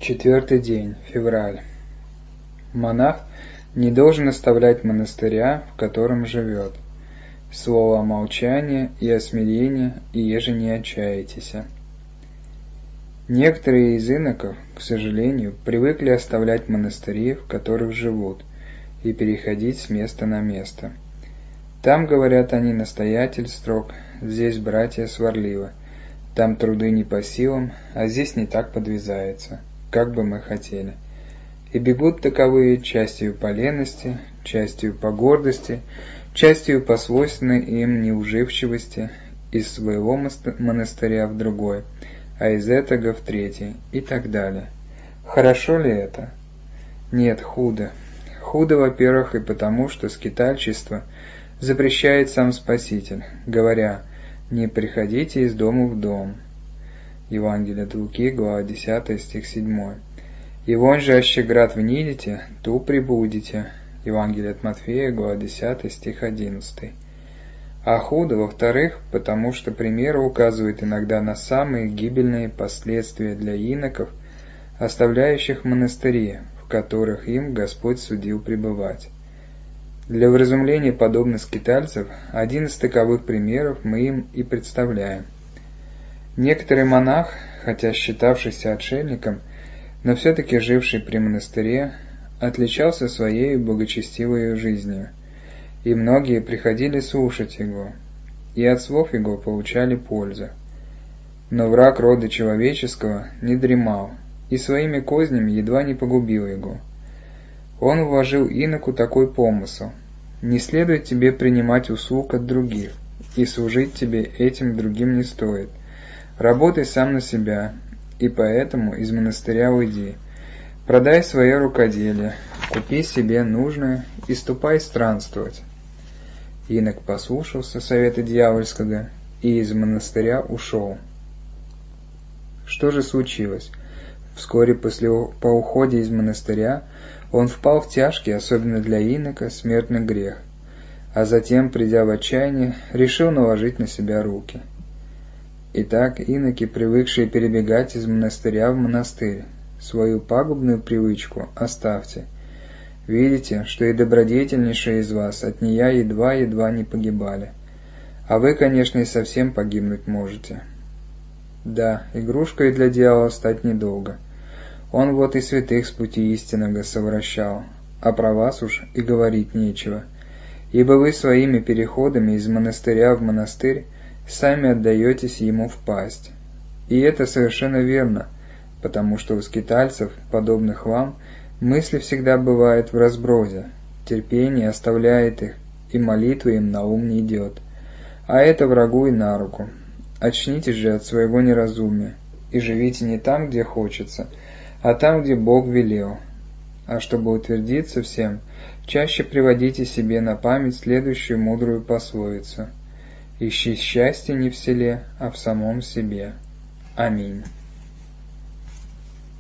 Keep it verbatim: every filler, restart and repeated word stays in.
Четвертый день, февраль. Монах не должен оставлять монастыря, в котором живет. Слово молчания и осмирения, и еже не отчаетеся. Некоторые из иноков, к сожалению, привыкли оставлять монастыри, в которых живут, и переходить с места на место. Там, говорят они, настоятель строг, здесь братья сварливы, там труды не по силам, а здесь не так подвязается, как бы мы хотели. И бегут таковые частью по лености, частью по гордости, частью по свойственной им неуживчивости, из своего монастыря в другой, а из этого в третий, и так далее. Хорошо ли это? Нет, худо. Худо, во-первых, и потому, что скитальчество запрещает сам Спаситель, говоря: «Не приходите из дома в дом». Евангелие от Луки, глава десятая, стих седьмой. «И вон же, аще град внидите, ту прибудете». Евангелие от Матфея, глава десятая, стих одиннадцатый. А худо, во-вторых, потому что примеры указывают иногда на самые гибельные последствия для иноков, оставляющих монастыри, в которых им Господь судил пребывать. Для вразумления подобных скитальцев один из таковых примеров мы им и представляем. Некоторый монах, хотя считавшийся отшельником, но все-таки живший при монастыре, отличался своей благочестивой жизнью, и многие приходили слушать его, и от слов его получали пользу. Но враг рода человеческого не дремал, и своими кознями едва не погубил его. Он вложил иноку такой помысл: не следует тебе принимать услуг от других, и служить тебе этим другим не стоит. Работай сам на себя, и поэтому из монастыря уйди. Продай свое рукоделие, купи себе нужное и ступай странствовать. Инок послушался совета дьявольского и из монастыря ушел. Что же случилось? Вскоре после по уходе из монастыря он впал в тяжкий, особенно для инока, смертный грех, а затем, придя в отчаяние, решил наложить на себя руки. Итак, иноки, привыкшие перебегать из монастыря в монастырь, свою пагубную привычку оставьте. Видите, что и добродетельнейшие из вас от нея едва-едва не погибали. А вы, конечно, и совсем погибнуть можете. Да, игрушкой для дьявола стать недолго. Он вот и святых с пути истинного совращал, а про вас уж и говорить нечего, ибо вы своими переходами из монастыря в монастырь сами отдаетесь ему в пасть. И это совершенно верно, потому что у скитальцев, подобных вам, мысли всегда бывают в разброде, терпение оставляет их, и молитва им на ум не идет, а это врагу и на руку. Очнитесь же от своего неразумия и живите не там, где хочется, а там, где Бог велел. А чтобы утвердиться всем, чаще приводите себе на память следующую мудрую пословицу: «Ищи счастье не в селе, а в самом себе». Аминь.